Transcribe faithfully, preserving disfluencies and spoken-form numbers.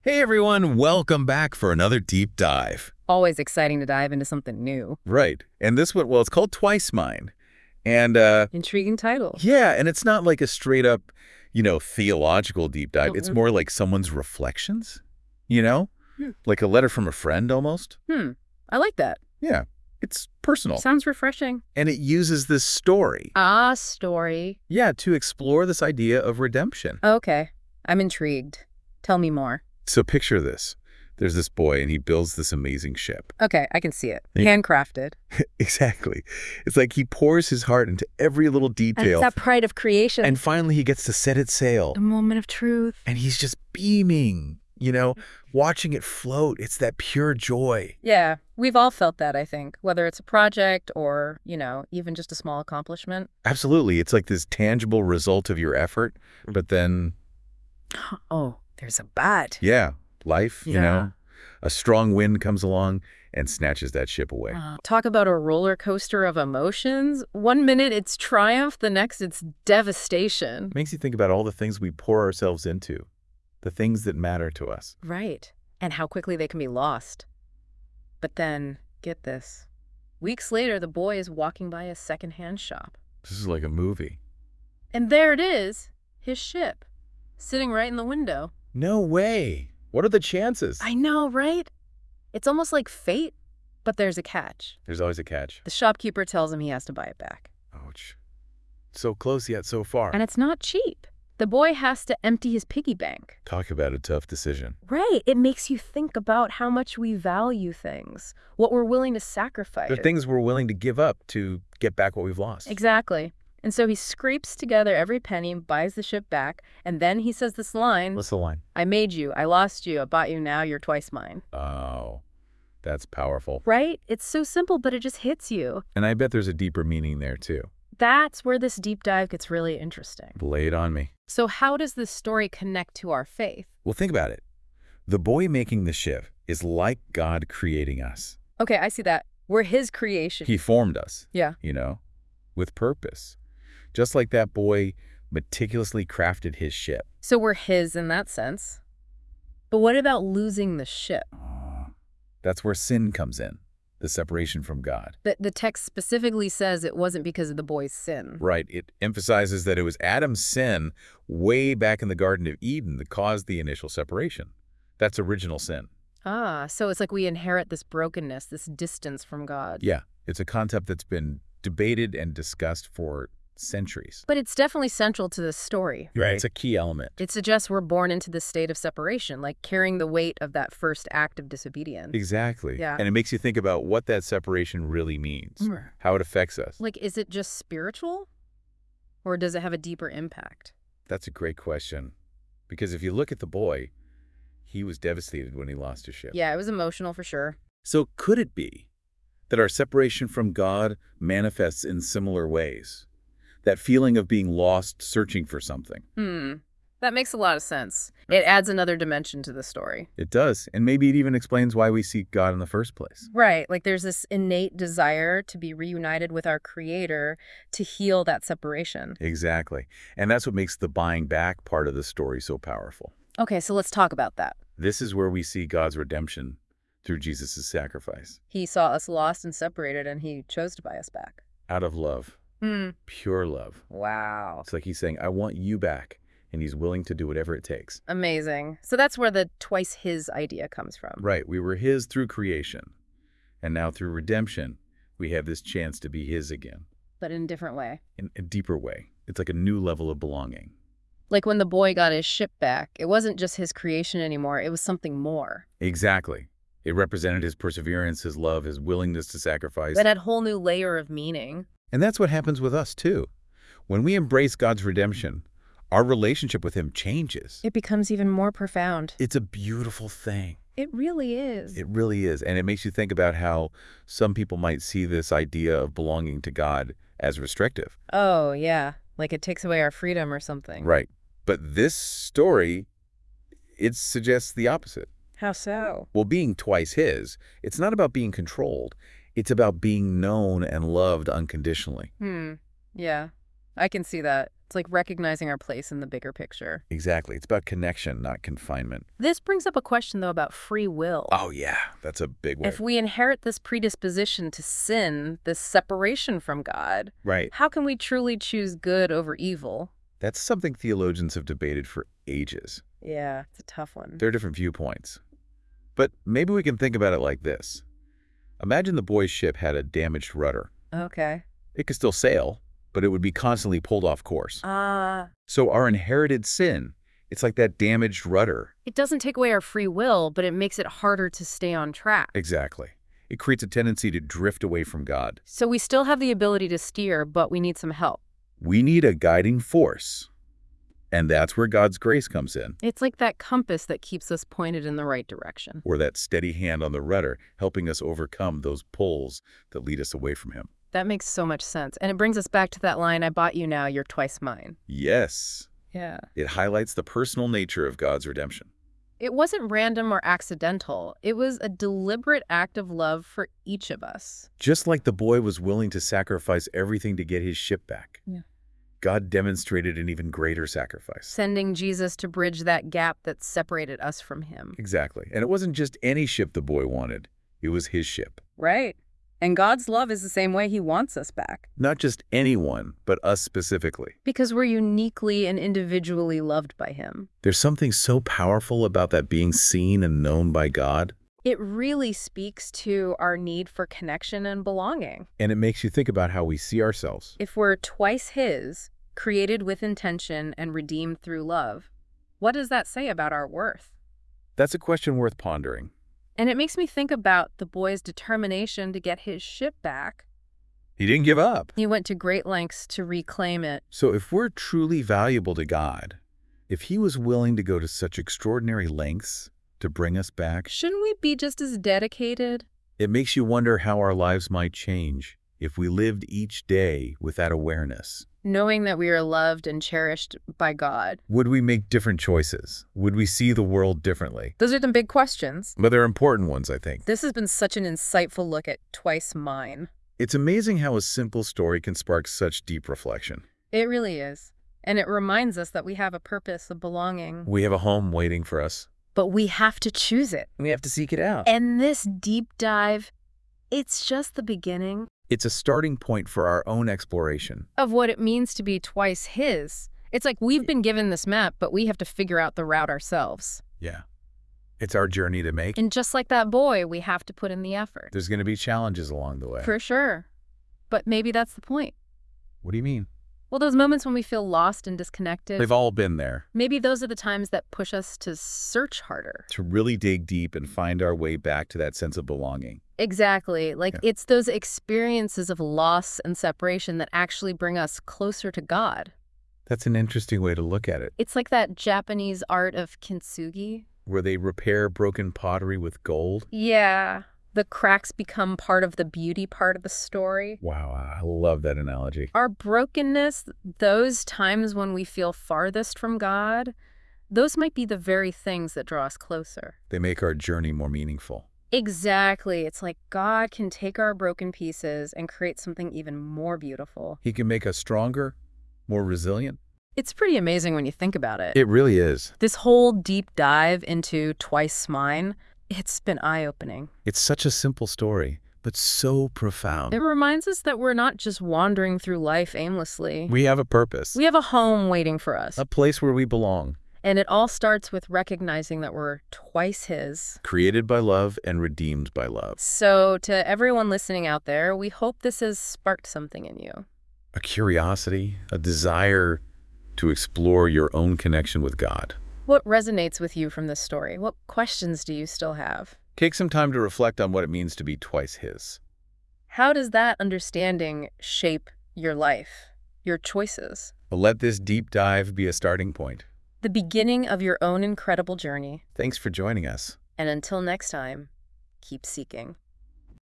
Hey everyone, welcome back for another deep dive. Always exciting to dive into something new. Right. And this one, well, it's called Twice Mine. And uh Intriguing title. yeah, and it's not like a straight up, you know, theological deep dive. It's Mm-mm. more like someone's reflections, you know? Hmm. Like a letter from a friend almost. Hmm. I like that. Yeah. It's personal. Sounds refreshing. And it uses this story. Ah, story. Yeah, to explore this idea of redemption. Okay. I'm intrigued. Tell me more. So picture this. There's this boy and he builds this amazing ship. Okay, I can see it. Yeah. Handcrafted. Exactly. It's like he pours his heart into every little And detail. it's that pride of creation. And finally he gets to set it sail. a moment of truth. And he's just beaming, you know, watching it float. It's that pure joy. Yeah, we've all felt that, I think. Whether it's a project or, you know, even just a small accomplishment. Absolutely. It's like this tangible result of your effort. But then, Oh, there's a bat. yeah, life, you Yeah. know, a strong wind comes along and snatches that ship away. Uh, talk about a roller coaster of emotions. One minute it's triumph, the next it's devastation. It makes you think about all the things we pour ourselves into, the things that matter to us. Right. And how quickly they can be lost. But then, get this. Weeks later, the boy is walking by a secondhand shop. This is like a movie. And there it is, his ship, sitting right in the window. No way. What are the chances? I know, right? It's almost like fate, but there's a catch. There's always a catch. The shopkeeper tells him he has to buy it back. Ouch. So close yet so far. And it's not cheap. The boy has to empty his piggy bank. Talk about a tough decision. Right. It makes you think about how much we value things, what we're willing to sacrifice. The things we're willing to give up to get back what we've lost. Exactly. And so he scrapes together every penny, buys the ship back, and then he says this line, What's the line? I made you, I lost you, I bought you, now you're twice mine. Oh, that's powerful. Right? It's so simple, but it just hits you. And I bet there's a deeper meaning there too. That's where this deep dive gets really interesting. Lay it on me. So how does this story connect to our faith? Well, think about it. The boy making the ship is like God creating us. Okay, I see that. We're his creation. He formed us, Yeah. you know, with purpose. Just like that boy meticulously crafted his ship. So we're his in that sense. But what about losing the ship? Oh, that's where sin comes in, the separation from God. The, the text specifically says it wasn't because of the boy's sin. Right. It emphasizes that it was Adam's sin way back in the Garden of Eden that caused the initial separation. That's original sin. Ah, so it's like we inherit this brokenness, this distance from God. Yeah. It's a concept that's been debated and discussed for centuries. But it's definitely central to this story, right? It's a key element. It suggests we're born into this state of separation, like carrying the weight of that first act of disobedience. Exactly. Yeah. And it makes you think about what that separation really means, Mm. how it affects us. Like, is it just spiritual? Or does it have a deeper impact? That's a great question. Because if you look at the boy, he was devastated when he lost his ship. Yeah, it was emotional for sure. So could it be that our separation from God manifests in similar ways? That feeling of being lost, searching for something. Hmm. That makes a lot of sense. It adds another dimension to the story. It does. And maybe it even explains why we seek God in the first place. Right. Like there's this innate desire to be reunited with our Creator to heal that separation. Exactly. And that's what makes the buying back part of the story so powerful. Okay, so let's talk about that. This is where we see God's redemption through Jesus' sacrifice. He saw us lost and separated, and he chose to buy us back. Out of love. Hmm. Pure love. Wow. It's like he's saying, I want you back. And he's willing to do whatever it takes. Amazing. So that's where the twice his idea comes from. Right. We were his through creation. And now through redemption, we have this chance to be his again. But in a different way. In a deeper way. It's like a new level of belonging. Like when the boy got his ship back, it wasn't just his creation anymore. It was something more. Exactly. It represented his perseverance, his love, his willingness to sacrifice. That had a whole new layer of meaning. And that's what happens with us, too. When we embrace God's redemption, our relationship with him changes. It becomes even more profound. It's a beautiful thing. It really is. It really is. And it makes you think about how some people might see this idea of belonging to God as restrictive. Oh, yeah. Like it takes away our freedom or something. Right. But this story, it suggests the opposite. How so? Well, being twice his, it's not about being controlled. It's about being known and loved unconditionally. Hmm. Yeah. I can see that. It's like recognizing our place in the bigger picture. Exactly. It's about connection, not confinement. This brings up a question, though, about free will. Oh, yeah. That's a big one. If we inherit this predisposition to sin, this separation from God, Right. how can we truly choose good over evil? That's something theologians have debated for ages. Yeah, it's a tough one. There are different viewpoints. But maybe we can think about it like this. Imagine the boy's ship had a damaged rudder. Okay. It could still sail, but it would be constantly pulled off course. Ah. Uh, So our inherited sin, it's like that damaged rudder. it doesn't take away our free will, but it makes it harder to stay on track. Exactly. It creates a tendency to drift away from God. So we still have the ability to steer, but we need some help. We need a guiding force. And that's where God's grace comes in, It's like that compass that keeps us pointed in the right direction. or that steady hand on the rudder, helping us overcome those pulls that lead us away from Him. That makes so much sense. And it brings us back to that line, I bought you now, you're twice mine. Yes, Yeah. it highlights the personal nature of God's redemption. It wasn't random or accidental. It was a deliberate act of love for each of us. Just like the boy was willing to sacrifice everything to get his ship back, Yeah. God demonstrated an even greater sacrifice. Sending Jesus to bridge that gap that separated us from him. Exactly. And it wasn't just any ship the boy wanted. It was his ship. Right. And God's love is the same way he wants us back. Not just anyone, but us specifically. Because we're uniquely and individually loved by him. There's something so powerful about that being seen and known by God. It really speaks to our need for connection and belonging. And it makes you think about how we see ourselves. If we're twice his, created with intention and redeemed through love, what does that say about our worth? That's a question worth pondering. And it makes me think about the boy's determination to get his ship back. He didn't give up. He went to great lengths to reclaim it. So if we're truly valuable to God, if he was willing to go to such extraordinary lengths to bring us back, Shouldn't we be just as dedicated? it makes you wonder how our lives might change if we lived each day with that awareness. Knowing that we are loved and cherished by God. Would we make different choices? Would we see the world differently? Those are the big questions. But they're important ones, I think. This has been such an insightful look at Twice Mine. It's amazing how a simple story can spark such deep reflection. It really is. And it reminds us that we have a purpose of belonging. We have a home waiting for us. But we have to choose it. We have to seek it out. And this deep dive, it's just the beginning It's a starting point for our own exploration. of what it means to be twice his. It's like we've been given this map, but we have to figure out the route ourselves. Yeah. It's our journey to make. And just like that boy, we have to put in the effort. There's going to be challenges along the way. For sure. But maybe that's the point. What do you mean? Well, those moments when we feel lost and disconnected, They've all been there. maybe those are the times that push us to search harder. To really dig deep and find our way back to that sense of belonging. Exactly. Like Yeah. it's those experiences of loss and separation that actually bring us closer to God. That's an interesting way to look at it, It's like that Japanese art of kintsugi. where they repair broken pottery with gold. Yeah. The cracks become part of the beauty part of the story. Wow, I love that analogy. Our brokenness, those times when we feel farthest from God, those might be the very things that draw us closer. They make our journey more meaningful. Exactly. It's like God can take our broken pieces and create something even more beautiful. He can make us stronger, more resilient. It's pretty amazing when you think about it. It really is. This whole deep dive into Twice Mine, it's been eye-opening. It's such a simple story, but so profound. It reminds us that we're not just wandering through life aimlessly. We have a purpose, We have a home waiting for us. a place where we belong, And it all starts with recognizing that we're twice his. created by love and redeemed by love. So to everyone listening out there, we hope this has sparked something in you. A curiosity, a desire to explore your own connection with God. What resonates with you from this story? What questions do you still have? Take some time to reflect on what it means to be twice his. How does that understanding shape your life, your choices? But let this deep dive be a starting point. The beginning of your own incredible journey. Thanks for joining us. And until next time, keep seeking.